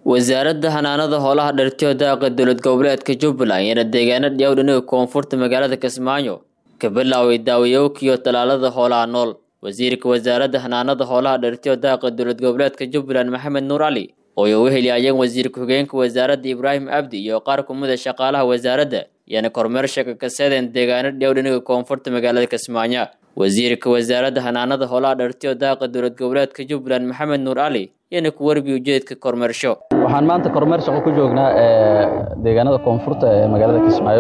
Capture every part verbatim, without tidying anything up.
wasaaradda xanaanada xoolaha dhartiyo daaqa dowlad goboleedka Jubbaland iyo deegaanada dhawdhanaga koonfurta magaalada Kismaayo ka bilaaway daawayowkiyo talaalada xoolaha nool. wasiirka wasaaradda xanaanada xoolaha dhartiyo daaqa dowlad goboleedka Jubbaland Maxamed Nuur Ali oo uu heliyay wasiirka hoggaanka wasaaradda Ibrahim Abdi iyo qaar ka mid ah shaqaalaha wasaaradda yana kormeer shaqo ka saadeen deegaanada dhawdhanaga koonfurta magaalada Kismaayo. wasiirka wasaaradda xanaanada xoolaha dhartiyo daaqa dowlad goboleedka Jubbaland Maxamed Nuur Ali yana ku warbiyo ujeedka kormeersho. waxaan maanta kormeer shaqo ku joognaa ee deegaanada koonfurta ee magaalada Kismaayo.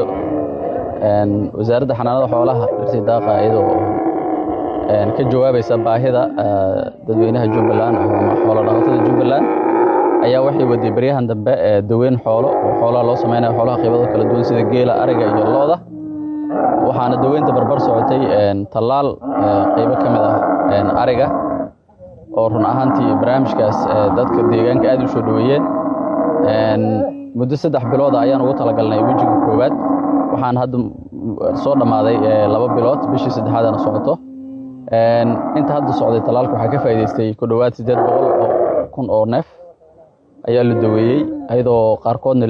een wasaaradda xanaanada xoolaha dhartiyo daaqa iyadoo een ka jawaabaysa baahida dadweynaha Jubbaland ama xoolo dhaqatada Jubbaland ayaa waxay waday bariyahan dambe ee daweyn xoolo oo xoolaha loo sameeyo xoolaha qaybada kala duwan sida geela, ariga iyo lo'da. waxaana daweynta barbar socotay een talaal qaybo kamid ah een ariga oo run ahaantii barnaamijkaas dadka deegaanka aad u soo dhaweeyeen. een muddo saddex bilood ayaan ugu talagalnay wajiga koowaad waxaan hadda soo dhamaaday laba bilood bishii saddexaad aan socoto. een inta hadda socday talaalka waxa ka faa'iideystay ku dhawaad siddeed boqol kun oo neef ayaa la daweeyay iyadoo qaarkoodna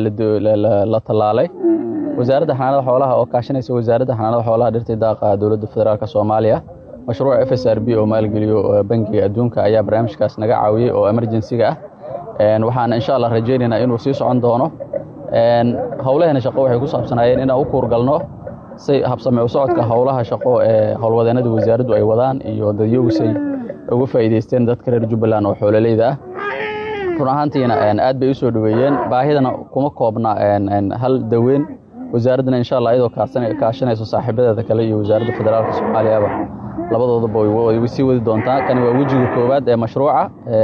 la talaalay. wasaaradda xanaanada xoolaha oo kaashanaysa wasaaradda xanaanada xoolaha dhartiyo daaqa dowladda federaalka Soomaaliya mashruuca F S R B oo maalgeliyo bangiga adduunka ayaa barnaamijkaas naga caawiyay oo emergency-ga ah. een waxaan insha Allah rajaynaynaa inuu sii socon doono. een hawlaheena shaqo waxay ku saabsanayeen inaan u kuurgalno si habsami u socodka hawlaha shaqo ee hawlwadeenada wasaaraddu ay wadaan iyo dadyogsay ugu faa'iideysteen dadka reer Jubbaland oo xoololeyda ah. run ahaantiina aad bay u soo dhaweeyeen baahidana kuma koobna een hal daweyn. wasaaradana insha Allah iyadoo kaashanayso saaxiibadeeda kale iyo wasaaradda federaalka Soomaaliya labadoodaba way sii wadi doontaa. kan waa wajiga koowaad ee mashruuca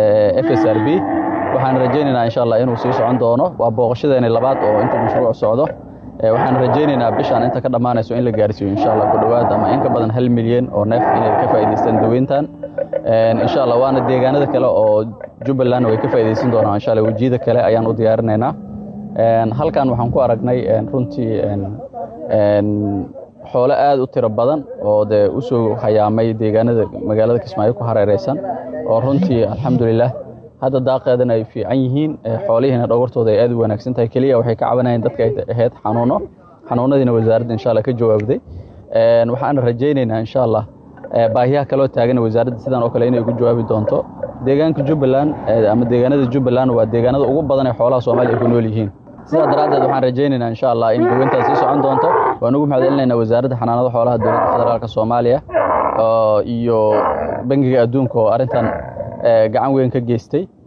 F S R B waxaan rajaynaynaa insha Allah inuu sii socon doono. waa booqashadeena labaad oo inta mashruuc socdo. waxaan rajaynaynaa bishan inta ka dhamaanayso in la gaarsiiyo insha Allah ku dhawaad ama in ka badan hal milyan oo neef inay ka faa'iideystaan daweyntan. een insha Allah waana deegaanada kale oo Jubbaland way ka faa'iideysan doonaan insha Allah wajiyada kale ayaan u diyaarinaynaa. een halkan waxaan ku aragnay runtii een een xoolo aad u tiro badan oo de u soo hayaamay deegaanada magaalada Kismaayo ku hareeraysan oo runtii alxamdulillah hadda daaqadeena ay fiican yihiin. xoolihiina dhowrtooda ay aad u wanaagsan tahay kaliya waxay ka cabanayeen dadka ay ahayd xanuuno xanuunadiina wasaaradda insha Allah ka jawaabday. een waxaan rajaynaynaa insha Allah baahiyaha kale oo taagan wasaaradda sidan oo kale inay ugu jawaabi doonto. deegaanka Jubbaland ama deegaanada Jubbaland waa deegaanada ugu badan ee xoolaha Soomaaliya ku nool yihiin. sidaa daraadeed waxaan rajaynaynaa insha Allah in daweyntaas sii socon doonto. waan ugu mahadcelinaynaa wasaaradda xanaanada xoolaha dowladda federaalka Soomaaliya iyo bangiga adduunka oo arintan gacan weyn ka geystay.